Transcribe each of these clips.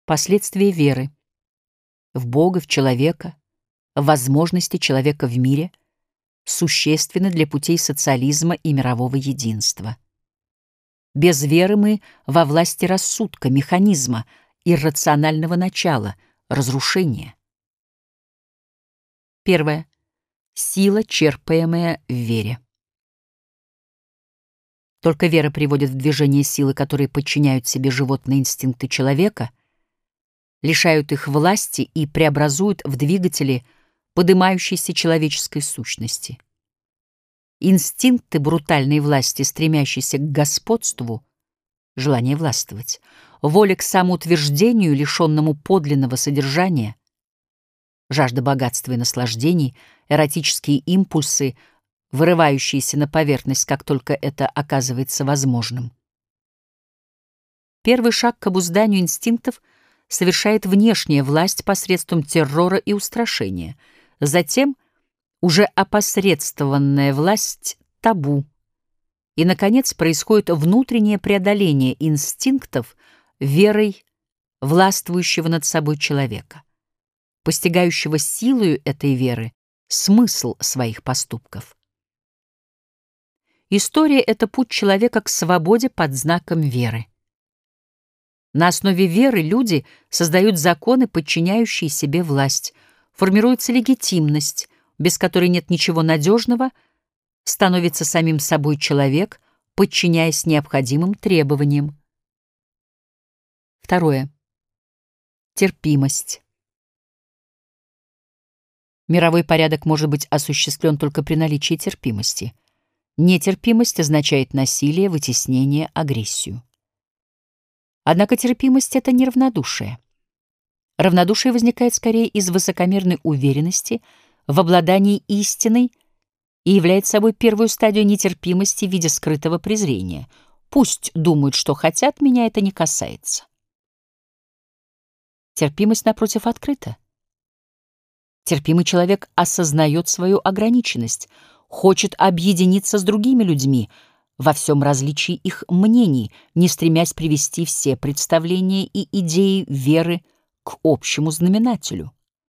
Последствия веры в Бога, в человека, в возможности человека в мире существенны для путей социализма и мирового единства. Без веры мы во власти рассудка, механизма, иррационального начала, разрушения. Первое. Сила, черпаемая в вере. Только вера приводит в движение силы, которые подчиняют себе животные инстинкты человека, лишают их власти и преобразуют в двигатели подымающейся человеческой сущности. Инстинкты брутальной власти, стремящиеся к господству, желание властвовать, воля к самоутверждению, лишенному подлинного содержания, жажда богатства и наслаждений, эротические импульсы, вырывающиеся на поверхность, как только это оказывается возможным. Первый шаг к обузданию инстинктов совершает внешняя власть посредством террора и устрашения. Затем уже опосредствованная власть — табу. И, наконец, происходит внутреннее преодоление инстинктов верой властвующего над собой человека, постигающего силою этой веры смысл своих поступков. История — это путь человека к свободе под знаком веры. На основе веры люди создают законы, подчиняющие себе власть, формируется легитимность, без которой нет ничего надежного, становится самим собой человек, подчиняясь необходимым требованиям. Второе. Терпимость. Мировой порядок может быть осуществлен только при наличии терпимости. Нетерпимость означает насилие, вытеснение, агрессию. Однако терпимость — это не равнодушие. Равнодушие возникает скорее из высокомерной уверенности в обладании истиной и является собой первую стадию нетерпимости в виде скрытого презрения. Пусть думают, что хотят, меня это не касается. Терпимость, напротив, открыта. Терпимый человек осознает свою ограниченность, хочет объединиться с другими людьми во всем различии их мнений, не стремясь привести все представления и идеи веры к общему знаменателю.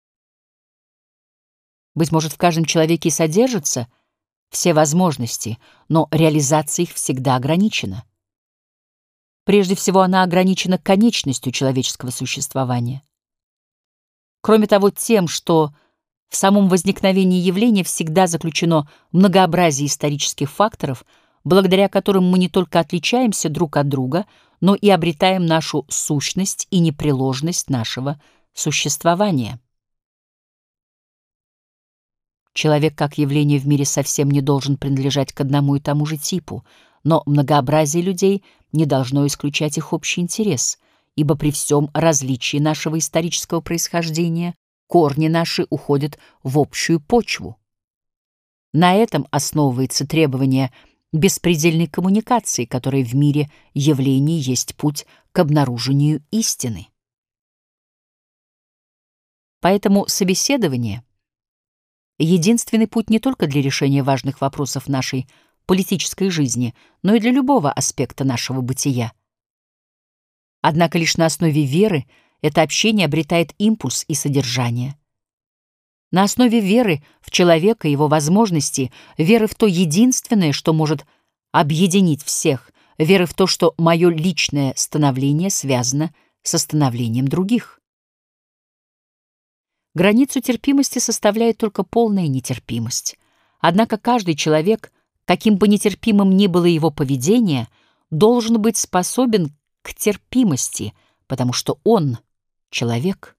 Быть может, в каждом человеке и содержатся все возможности, но реализация их всегда ограничена. Прежде всего, она ограничена конечностью человеческого существования. Кроме того, тем, что в самом возникновении явления всегда заключено многообразие исторических факторов, благодаря которым мы не только отличаемся друг от друга, но и обретаем нашу сущность и непреложность нашего существования. Человек как явление в мире совсем не должен принадлежать к одному и тому же типу, но многообразие людей не должно исключать их общий интерес, ибо при всем различии нашего исторического происхождения корни наши уходят в общую почву. На этом основывается требование беспредельной коммуникации, которая в мире явлений есть путь к обнаружению истины. Поэтому собеседование — единственный путь не только для решения важных вопросов нашей политической жизни, но и для любого аспекта нашего бытия. Однако лишь на основе веры это общение обретает импульс и содержание. На основе веры в человека и его возможности, веры в то единственное, что может объединить всех, веры в то, что мое личное становление связано со становлением других. Границу терпимости составляет только полная нетерпимость. Однако каждый человек, каким бы нетерпимым ни было его поведение, должен быть способен к терпимости, потому что он — человек.